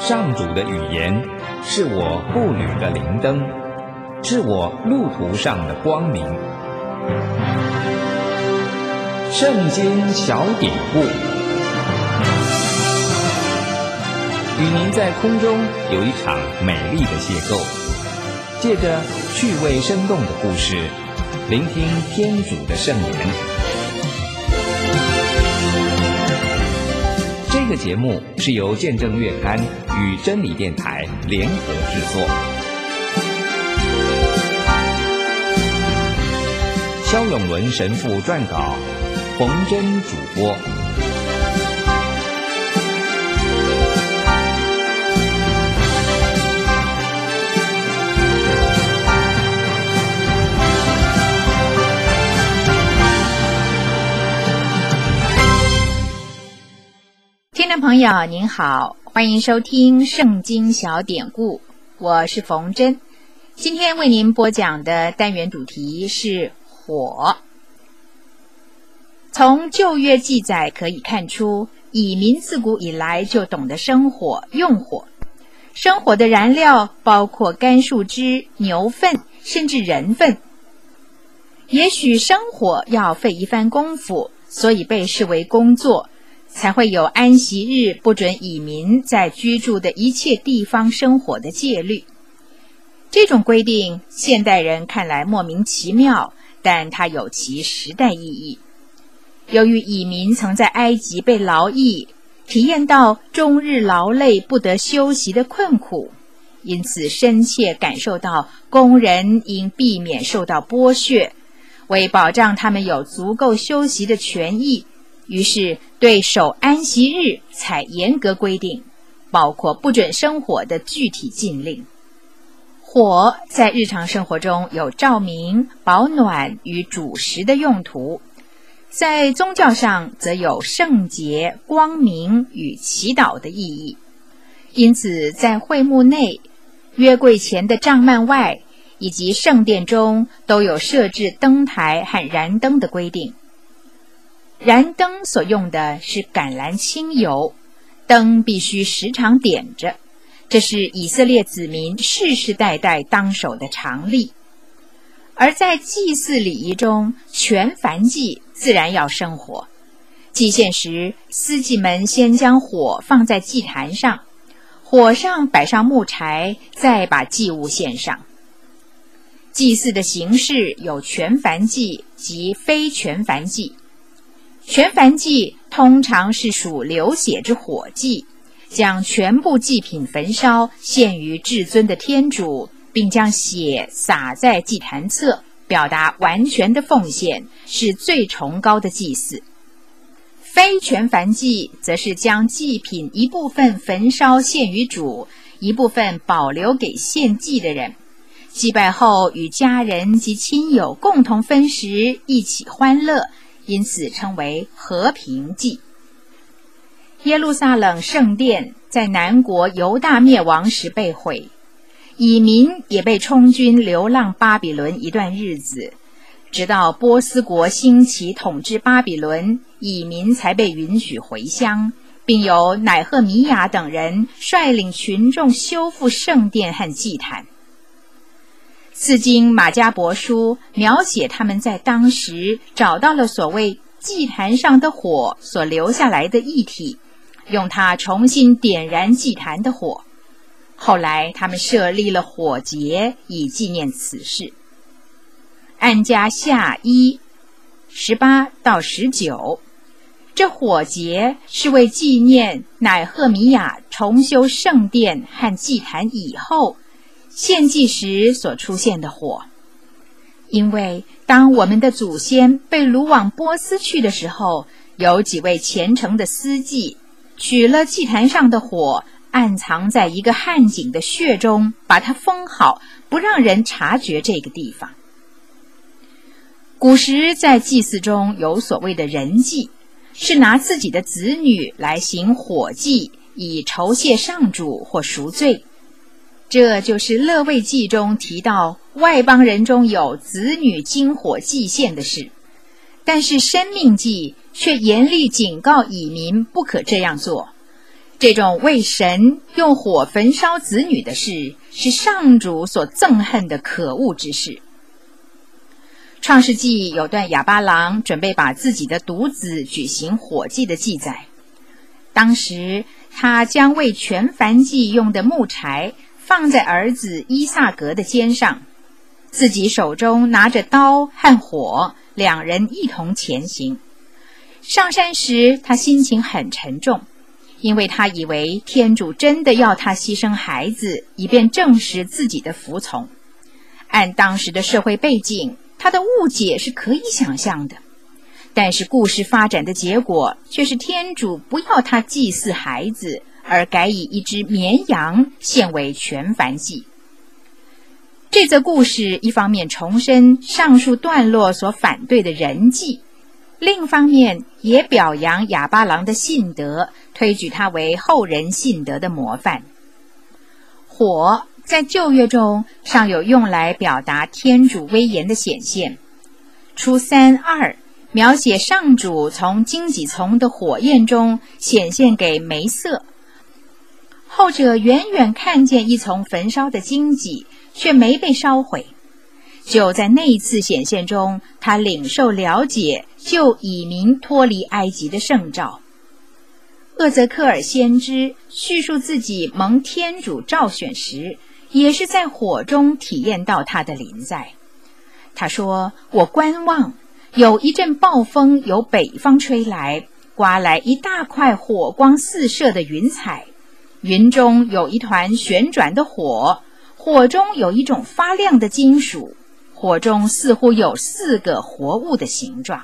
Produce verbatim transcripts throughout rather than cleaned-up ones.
上主的语言是我步履的灵灯，是我路途上的光明。圣经小典故，与您在空中有一场美丽的邂逅，借着趣味生动的故事，聆听天主的圣言。这个节目是由见证月刊与真理电台联合制作。萧永伦神父撰稿，冯真主播。 听众朋友您好，欢迎收听圣经小典故，我是冯真。今天为您播讲的单元主题是火。从旧约记载可以看出，以民自古以来就懂得生火用火，生火的燃料包括干树枝、牛粪甚至人粪。也许生火要费一番功夫，所以被视为工作，才会有安息日不准以民在居住的一切地方生火的戒律。这种规定现代人看来莫名其妙，但它有其时代意义。由于以民曾在埃及被劳役，体验到终日劳累不得休息的困苦，因此深切感受到工人应避免受到剥削，为保障他们有足够休息的权益，于是对守安息日采严格规定，包括不准生火的具体禁令。火在日常生活中有照明、保暖与煮食的用途，在宗教上则有圣洁、光明与祈祷的意义。因此在会幕内、约柜前的帐幔外以及圣殿中都有设置灯台和燃灯的规定。燃灯所用的是橄榄清油，灯必须时常点着，这是以色列子民世世代代当守的常例。而在祭祀礼仪中，全燔祭自然要生火。祭献时，司祭们先将火放在祭坛上，火上摆上木柴，再把祭物献上。祭祀的形式有全燔祭及非全燔祭。全燔祭通常是属流血之火祭，将全部祭品焚烧，献于至尊的天主，并将血洒在祭坛侧，表达完全的奉献，是最崇高的祭祀。非全燔祭则是将祭品一部分焚烧献于主，一部分保留给献祭的人，祭拜后与家人及亲友共同分食，一起欢乐，因此称为和平祭。耶路撒冷圣殿在南国犹大灭亡时被毁，以民也被充军流浪巴比伦一段日子，直到波斯国兴起统治巴比伦，以民才被允许回乡，并由乃赫米亚等人率领群众修复圣殿和祭坛。次经马加伯书描写他们在当时找到了所谓祭坛上的火所留下来的液体，用它重新点燃祭坛的火。后来他们设立了火节以纪念此事。按加下一十八到十九，这火节是为纪念乃赫米亚重修圣殿和祭坛以后献祭时所出现的火。因为当我们的祖先被掳往波斯去的时候，有几位虔诚的司祭取了祭坛上的火，暗藏在一个汉井的穴中，把它封好，不让人察觉这个地方。古时在祭祀中有所谓的人祭，是拿自己的子女来行火祭，以酬谢上主或赎罪。这就是勒未记中提到外邦人中有子女经火祭献的事，但是申命记却严厉警告以民不可这样做。 这种为神用火焚烧子女的事，是上主所憎恨的可恶之事。创世纪有段亚巴郎准备把自己的独子举行火祭的记载。当时他将为全燔祭用的木柴放在儿子伊萨格的肩上，自己手中拿着刀和火，两人一同前行。上山时他心情很沉重，因为他以为天主真的要他牺牲孩子，以便证实自己的服从。按当时的社会背景，他的误解是可以想象的，但是故事发展的结果却是天主不要他祭祀孩子，而改以一只绵羊献为全燔祭。这则故事一方面重申上述段落所反对的人祭，另一方面也表扬亚巴郎的信德，推举他为后人信德的模范。火在旧约中尚有用来表达天主威严的显现。初三二描写上主从荆棘丛的火焰中显现给梅瑟，后者远远看见一丛焚烧的荆棘，却没被烧毁。就在那一次显现中，他领受了解救以民脱离埃及的圣召。厄泽克尔先知叙述自己蒙天主召选时，也是在火中体验到他的临在。他说，我观望，有一阵暴风由北方吹来，刮来一大块火光四射的云彩，云中有一团旋转的火，火中有一种发亮的金属，火中似乎有四个活物的形状。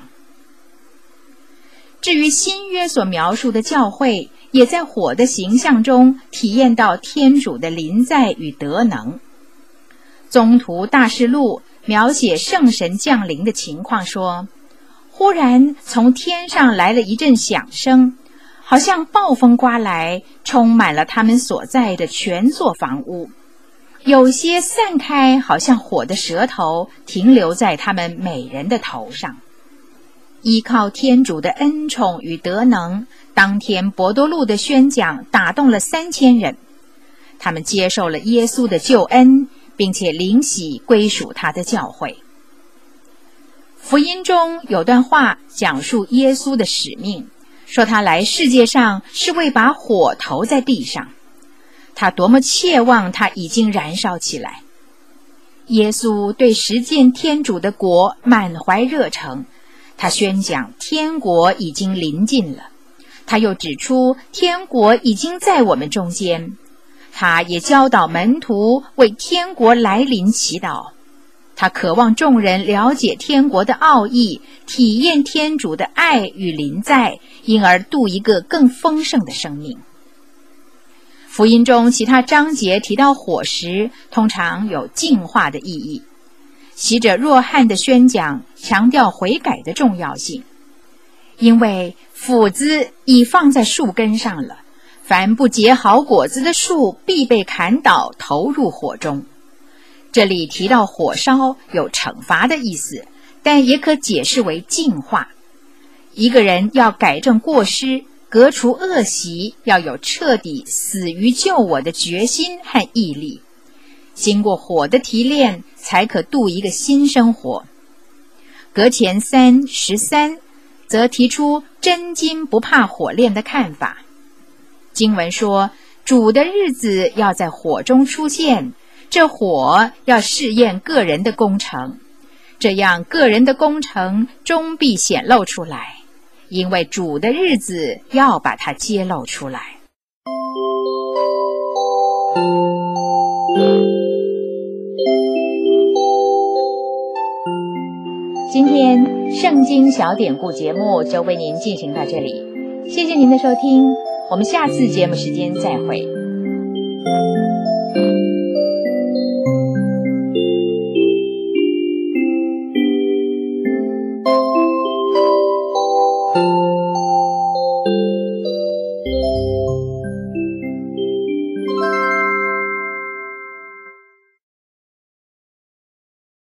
至于新约所描述的教会，也在火的形象中体验到天主的临在与德能。宗徒大事录描写圣神降临的情况说，忽然从天上来了一阵响声，好像暴风刮来，充满了他们所在的全座房屋，有些散开，好像火的舌头，停留在他们每人的头上。依靠天主的恩宠与德能，当天伯多禄的宣讲打动了三千人，他们接受了耶稣的救恩，并且领洗归属他的教会。福音中有段话讲述耶稣的使命，说他来世界上是为把火投在地上，他多么切望他已经燃烧起来。耶稣对实践天主的国满怀热诚，他宣讲天国已经临近了，他又指出天国已经在我们中间，他也教导门徒为天国来临祈祷。他渴望众人了解天国的奥义，体验天主的爱与临在，因而度一个更丰盛的生命。福音中其他章节提到火时，通常有净化的意义。洗者若翰的宣讲强调悔改的重要性，因为斧子已放在树根上了，凡不结好果子的树必被砍倒，投入火中。这里提到火烧有惩罚的意思，但也可解释为净化。一个人要改正过失，革除恶习，要有彻底死于救我的决心和毅力，经过火的提炼，才可度一个新生活。格前三十三则提出真金不怕火炼的看法。经文说，主的日子要在火中出现，这火要试验个人的工程，这样个人的工程终必显露出来，因为主的日子要把它揭露出来。今天圣经小典故节目就为您进行到这里，谢谢您的收听，我们下次节目时间再会。